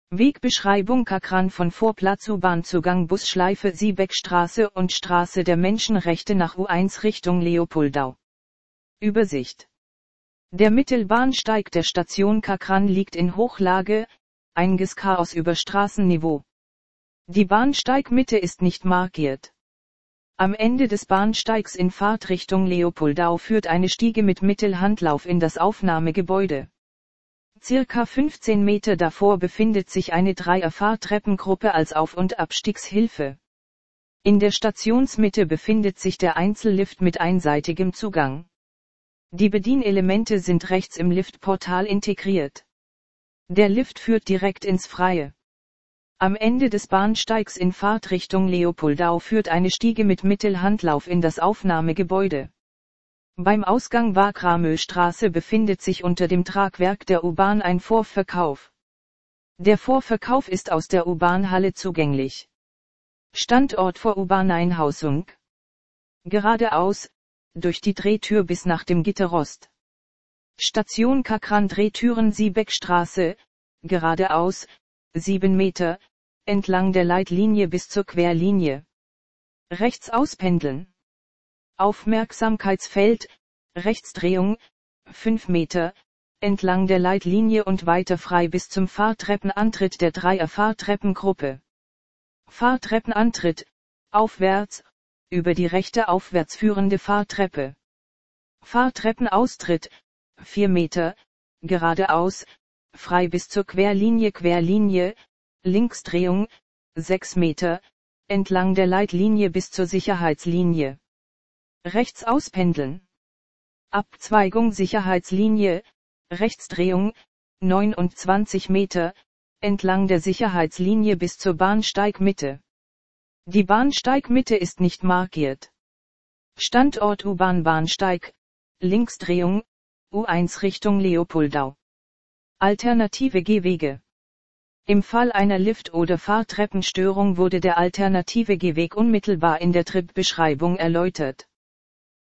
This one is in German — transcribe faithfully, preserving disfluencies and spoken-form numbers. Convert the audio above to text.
Wegbeschreibung Kakran von Vorplatz U-Bahn-Zugang Busschleife Siebeckstraße und Straße der Menschenrechte nach U eins Richtung Leopoldau. Übersicht. Der Mittelbahnsteig der Station Kakran liegt in Hochlage, einiges Chaos über Straßenniveau. Die Bahnsteigmitte ist nicht markiert. Am Ende des Bahnsteigs in Fahrtrichtung Leopoldau führt eine Stiege mit Mittelhandlauf in das Aufnahmegebäude. Circa fünfzehn Meter davor befindet sich eine Dreier-Fahrtreppengruppe als Auf- und Abstiegshilfe. In der Stationsmitte befindet sich der Einzellift mit einseitigem Zugang. Die Bedienelemente sind rechts im Liftportal integriert. Der Lift führt direkt ins Freie. Am Ende des Bahnsteigs in Fahrtrichtung Leopoldau führt eine Stiege mit Mittelhandlauf in das Aufnahmegebäude. Beim Ausgang Wagramöstraße befindet sich unter dem Tragwerk der U-Bahn ein Vorverkauf. Der Vorverkauf ist aus der U-Bahn-Halle zugänglich. Standort vor U-Bahn-Einhausung. Geradeaus, durch die Drehtür bis nach dem Gitterrost. Station Kakran Drehtüren Siebeckstraße, geradeaus, sieben Meter, entlang der Leitlinie bis zur Querlinie. Rechts auspendeln. Aufmerksamkeitsfeld, Rechtsdrehung, fünf Meter, entlang der Leitlinie und weiter frei bis zum Fahrtreppenantritt der Dreier-Fahrtreppengruppe. Fahrtreppenantritt, aufwärts, über die rechte aufwärts führende Fahrtreppe. Fahrtreppenaustritt, vier Meter, geradeaus, frei bis zur Querlinie Querlinie, Linksdrehung, sechs Meter, entlang der Leitlinie bis zur Sicherheitslinie. Rechts auspendeln. Abzweigung Sicherheitslinie, Rechtsdrehung, neunundzwanzig Meter, entlang der Sicherheitslinie bis zur Bahnsteigmitte. Die Bahnsteigmitte ist nicht markiert. Standort U-Bahn-Bahnsteig, Linksdrehung, U eins Richtung Leopoldau. Alternative Gehwege. Im Fall einer Lift- oder Fahrtreppenstörung wurde der alternative Gehweg unmittelbar in der Tripbeschreibung erläutert.